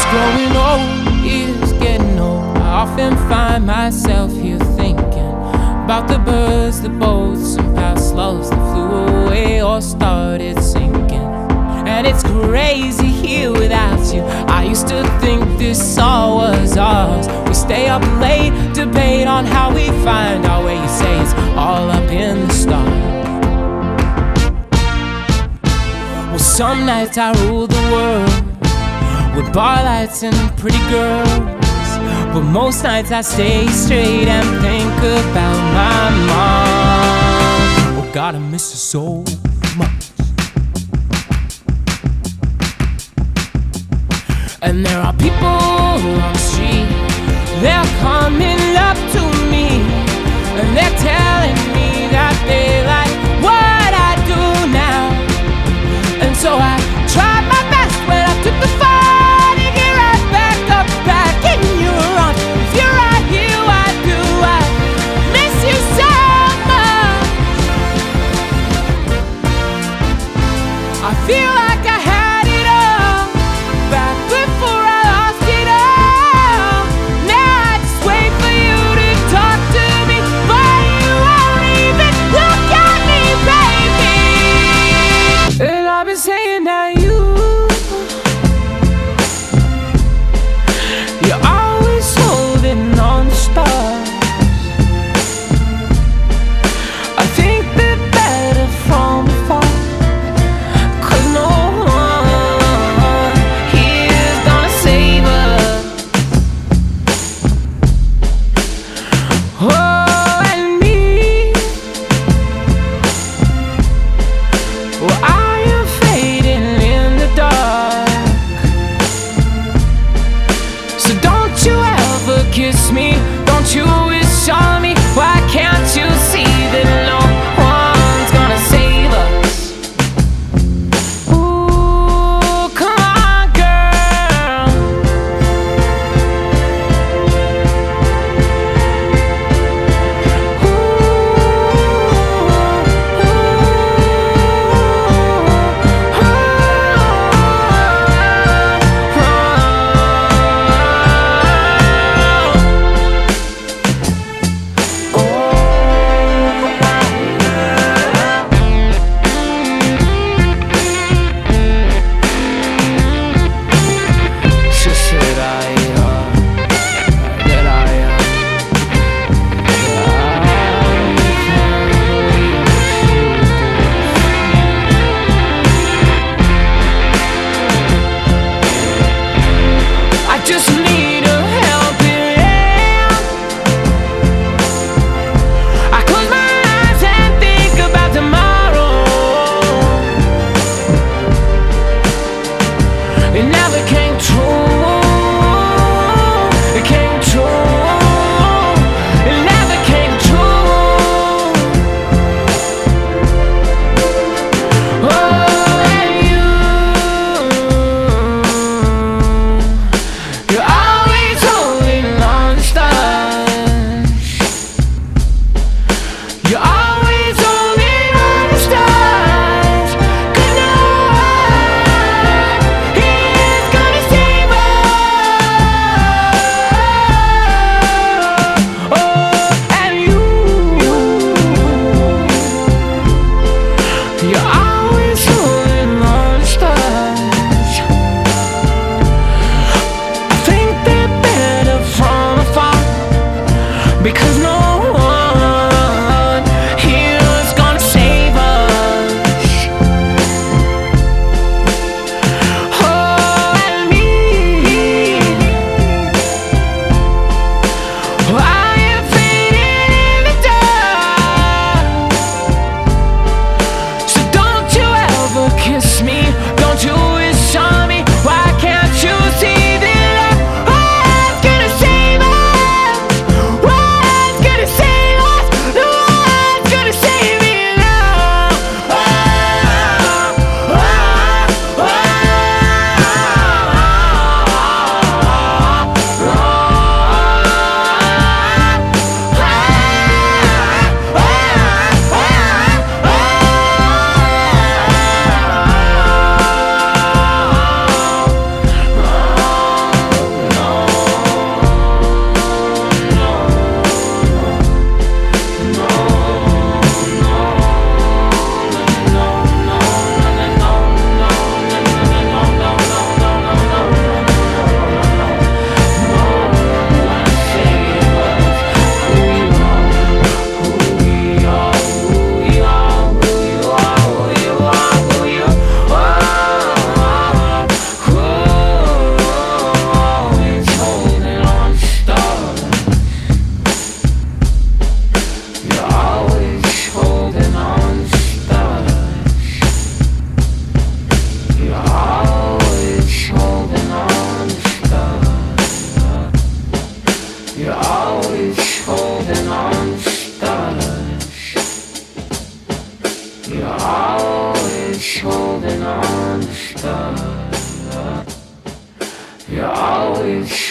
Growing old is getting old. I often find myself here thinking about the birds, the boats, and past loves that flew away or started sinking. And it's crazy here without you. I used to think this all was ours. We stay up late, debate on how we find our way. You say it's all up in the stars. Well, some nights I rule the world with bar lights and pretty girls, but most nights I stay straight and think about my mom. Oh God, I miss her so much. And there are people on the street, they're coming up to me, and they're telling me that they like what I do now. And so I tried my best when I took the fall to get right back up, back in your arms. If you're right here, why do I miss you so much? I feel like I had it all back before I lost it all. Now I just wait for you to talk to me, but you won't even look at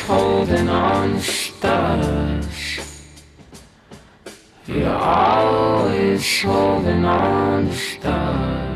holding on to stars. You're always holding on to stars.